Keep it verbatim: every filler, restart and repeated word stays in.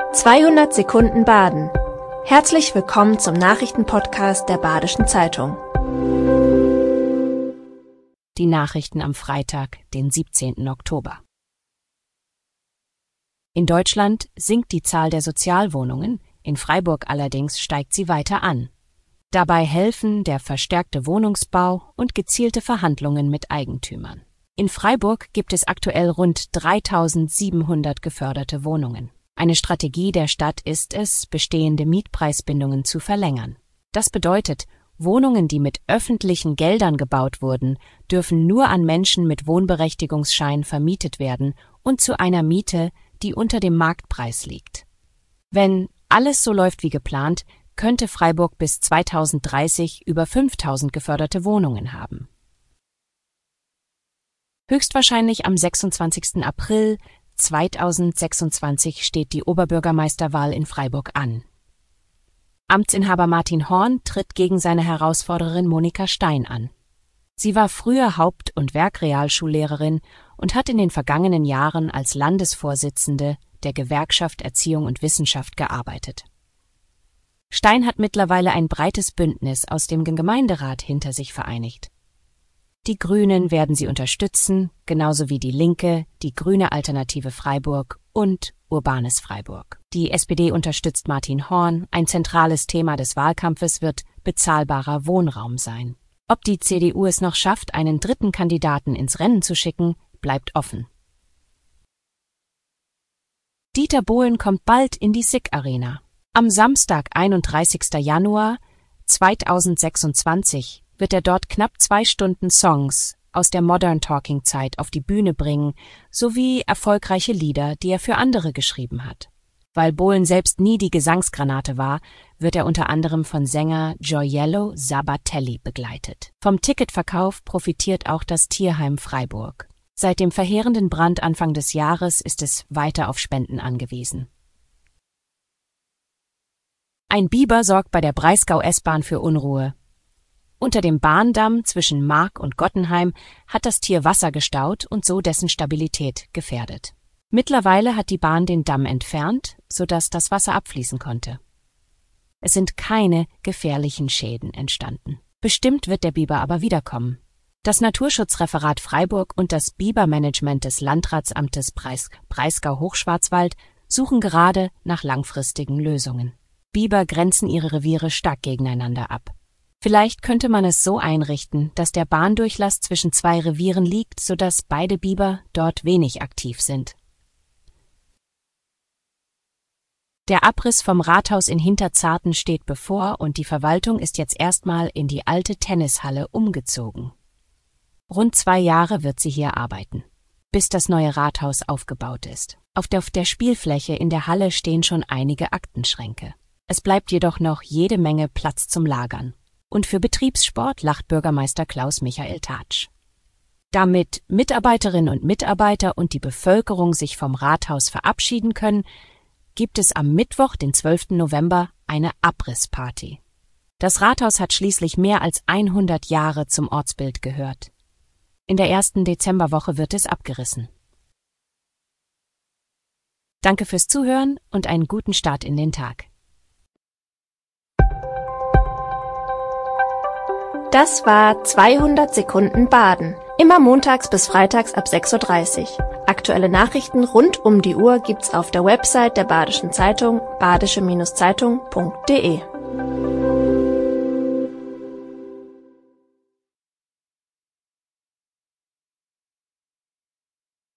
zweihundert Sekunden Baden. Herzlich willkommen zum Nachrichtenpodcast der Badischen Zeitung. Die Nachrichten am Freitag, den siebzehnten Oktober. In Deutschland sinkt die Zahl der Sozialwohnungen, in Freiburg allerdings steigt sie weiter an. Dabei helfen der verstärkte Wohnungsbau und gezielte Verhandlungen mit Eigentümern. In Freiburg gibt es aktuell rund dreitausendsiebenhundert geförderte Wohnungen. Eine Strategie der Stadt ist es, bestehende Mietpreisbindungen zu verlängern. Das bedeutet, Wohnungen, die mit öffentlichen Geldern gebaut wurden, dürfen nur an Menschen mit Wohnberechtigungsschein vermietet werden und zu einer Miete, die unter dem Marktpreis liegt. Wenn alles so läuft wie geplant, könnte Freiburg bis zweitausenddreißig über fünftausend geförderte Wohnungen haben. Höchstwahrscheinlich am sechsundzwanzigsten April zweitausendsechsundzwanzig steht die Oberbürgermeisterwahl in Freiburg an. Amtsinhaber Martin Horn tritt gegen seine Herausforderin Monika Stein an. Sie war früher Haupt- und Werkrealschullehrerin und hat in den vergangenen Jahren als Landesvorsitzende der Gewerkschaft Erziehung und Wissenschaft gearbeitet. Stein hat mittlerweile ein breites Bündnis aus dem Gemeinderat hinter sich vereinigt. Die Grünen werden sie unterstützen, genauso wie die Linke, die Grüne Alternative Freiburg und Urbanes Freiburg. Die S P D unterstützt Martin Horn. Ein zentrales Thema des Wahlkampfes wird bezahlbarer Wohnraum sein. Ob die C D U es noch schafft, einen dritten Kandidaten ins Rennen zu schicken, bleibt offen. Dieter Bohlen kommt bald in die S I C Arena. Am Samstag, einunddreißigsten Januar zweitausendsechsundzwanzig, wird er dort knapp zwei Stunden Songs aus der Modern Talking Zeit auf die Bühne bringen, sowie erfolgreiche Lieder, die er für andere geschrieben hat. Weil Bohlen selbst nie die Gesangsgranate war, wird er unter anderem von Sänger Gioiello Sabatelli begleitet. Vom Ticketverkauf profitiert auch das Tierheim Freiburg. Seit dem verheerenden Brand Anfang des Jahres ist es weiter auf Spenden angewiesen. Ein Biber sorgt bei der Breisgau-S-Bahn für Unruhe. Unter dem Bahndamm zwischen Mark und Gottenheim hat das Tier Wasser gestaut und so dessen Stabilität gefährdet. Mittlerweile hat die Bahn den Damm entfernt, sodass das Wasser abfließen konnte. Es sind keine gefährlichen Schäden entstanden. Bestimmt wird der Biber aber wiederkommen. Das Naturschutzreferat Freiburg und das Bibermanagement des Landratsamtes Breis- Breisgau-Hochschwarzwald suchen gerade nach langfristigen Lösungen. Biber grenzen ihre Reviere stark gegeneinander ab. Vielleicht könnte man es so einrichten, dass der Bahndurchlass zwischen zwei Revieren liegt, sodass beide Biber dort wenig aktiv sind. Der Abriss vom Rathaus in Hinterzarten steht bevor und die Verwaltung ist jetzt erstmal in die alte Tennishalle umgezogen. Rund zwei Jahre wird sie hier arbeiten, bis das neue Rathaus aufgebaut ist. Auf der, auf der Spielfläche in der Halle stehen schon einige Aktenschränke. Es bleibt jedoch noch jede Menge Platz zum Lagern. Und für Betriebssport lacht Bürgermeister Klaus Michael Tatsch. Damit Mitarbeiterinnen und Mitarbeiter und die Bevölkerung sich vom Rathaus verabschieden können, gibt es am Mittwoch, den zwölften November, eine Abrissparty. Das Rathaus hat schließlich mehr als hundert Jahre zum Ortsbild gehört. In der ersten Dezemberwoche wird es abgerissen. Danke fürs Zuhören und einen guten Start in den Tag. Das war zweihundert Sekunden Baden. Immer montags bis freitags ab sechs Uhr dreißig. Aktuelle Nachrichten rund um die Uhr gibt's auf der Website der Badischen Zeitung badische Zeitung punkt de.